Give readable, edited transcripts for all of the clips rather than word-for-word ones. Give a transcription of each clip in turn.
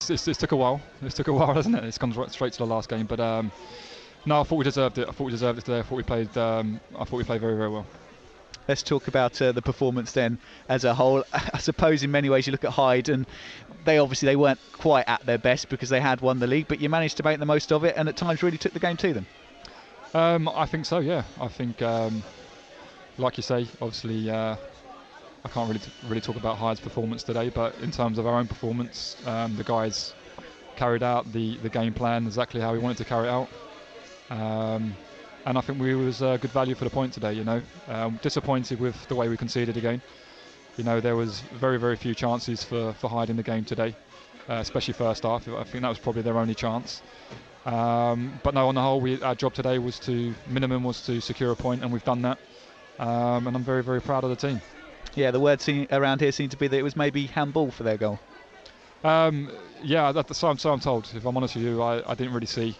It took a while. It took a while, hasn't it? It's gone straight to the last game, but no, I thought we deserved it. I thought we deserved it today. I thought we played. I thought we played very, very well. Let's talk about the performance then as a whole. I suppose in many ways you look at Hyde and they weren't quite at their best because they had won the league, but you managed to make the most of it and at times really took the game to them. I think so, yeah. I think, like you say, obviously I can't really talk about Hyde's performance today, but in terms of our own performance, the guys carried out the game plan exactly how we wanted to carry it out. And I think we was good value for the point today, you know. Disappointed with the way we conceded again. You know, there was very, very few chances for Hyde in the game today, especially first half. I think that was probably their only chance. But no, on the whole, our job today was minimum was to secure a point, and we've done that. And I'm very, very proud of the team. Yeah, the word around here seemed to be that it was maybe handball for their goal. Yeah, so I'm told. If I'm honest with you, I didn't really see.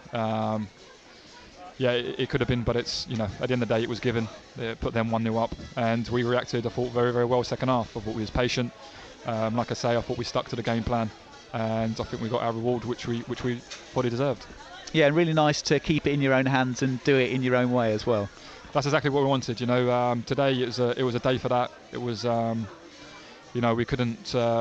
Yeah, it could have been, but it's, you know, at the end of the day, it was given. It put them 1-0 up, and we reacted, I thought, very, very well second half. I thought we was patient. Like I say, I thought we stuck to the game plan, and I think we got our reward, which we fully deserved. Yeah, and really nice to keep it in your own hands and do it in your own way as well. That's exactly what we wanted. You know, today it was a day for that. It was, you know, we couldn't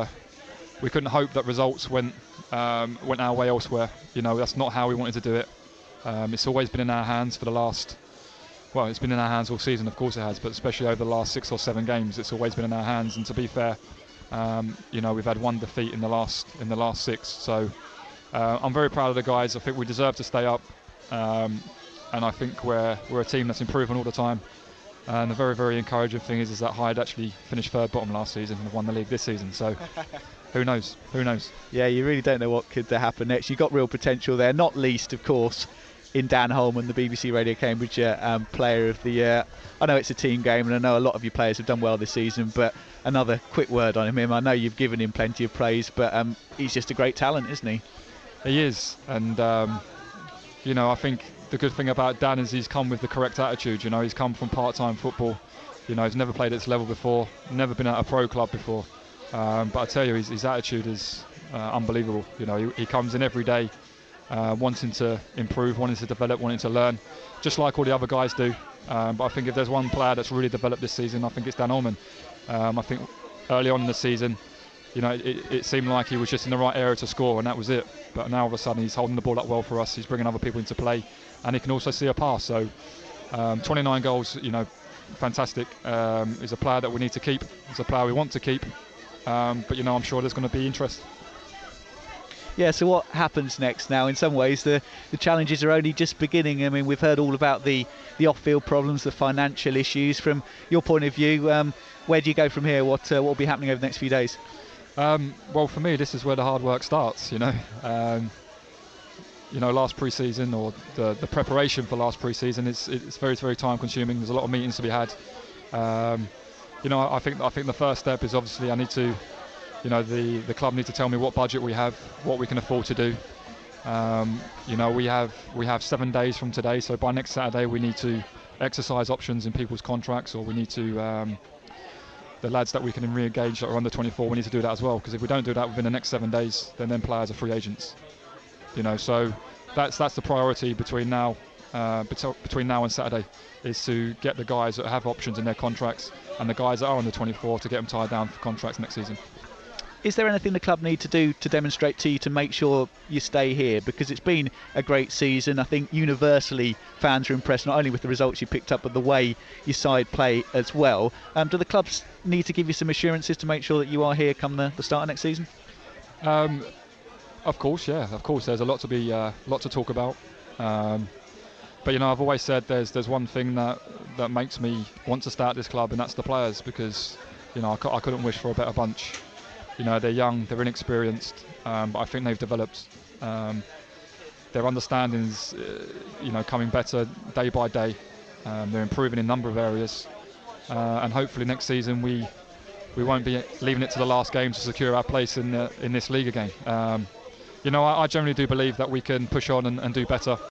hope that results went our way elsewhere. You know, that's not how we wanted to do it. It's always been in our hands for the last. Well, it's been in our hands all season, of course it has, but especially over the last 6 or 7 games, it's always been in our hands. And to be fair, you know, we've had one defeat in the last 6. So I'm very proud of the guys. I think we deserve to stay up, and I think we're a team that's improving all the time. And the very, very encouraging thing is that Hyde actually finished third bottom last season and won the league this season. So who knows? Who knows? Yeah, you really don't know what could happen next. You've got real potential there, not least, of course, in Dan Holman, the BBC Radio Cambridgeshire Player of the Year. I know it's a team game, and I know a lot of your players have done well this season, but another quick word on him. I know you've given him plenty of praise, but he's just a great talent, isn't he? He is, and you know, I think the good thing about Dan is he's come with the correct attitude. You know, he's come from part-time football. You know, he's never played at this level before, never been at a pro club before. But I tell you, his attitude is unbelievable. You know, he comes in every day wanting to improve, wanting to develop, wanting to learn, just like all the other guys do. But I think if there's one player that's really developed this season, I think it's Dan Holman. I think early on in the season, you know, it seemed like he was just in the right area to score, and that was it. But now all of a sudden he's holding the ball up well for us. He's bringing other people into play, and he can also see a pass. So 29 goals, you know, fantastic. He's a player that we need to keep. He's a player we want to keep. But you know, I'm sure there's going to be interest. Yeah, so what happens next now? In some ways, the challenges are only just beginning. I mean, we've heard all about the off-field problems, the financial issues. From your point of view, where do you go from here? What will be happening over the next few days? Well, for me, this is where the hard work starts. You know, last pre-season, or the preparation for last pre-season, it's very, very time-consuming. There's a lot of meetings to be had. You know, I think the first step is obviously I need to. You know, the club need to tell me what budget we have, what we can afford to do. You know, we have 7 days from today, so by next Saturday we need to exercise options in people's contracts, or we need to the lads that we can re-engage that are under 24. We need to do that as well, because if we don't do that within the next 7 days, then players are free agents. You know, so that's the priority between now and Saturday, is to get the guys that have options in their contracts and the guys that are under 24 to get them tied down for contracts next season. Is there anything the club need to do to demonstrate to you to make sure you stay here? Because it's been a great season. I think universally fans are impressed not only with the results you picked up, but the way your side play as well. Do the clubs need to give you some assurances to make sure that you are here come the start of next season? Of course, yeah. Of course, there's a lot to talk about. But you know, I've always said there's one thing that makes me want to start this club, and that's the players. Because you know, I couldn't wish for a better bunch. You know, they're young, they're inexperienced, but I think they've developed. Their understanding's, you know, coming better day by day. They're improving in a number of areas, and hopefully next season we won't be leaving it to the last game to secure our place in this league again. You know, I generally do believe that we can push on and do better.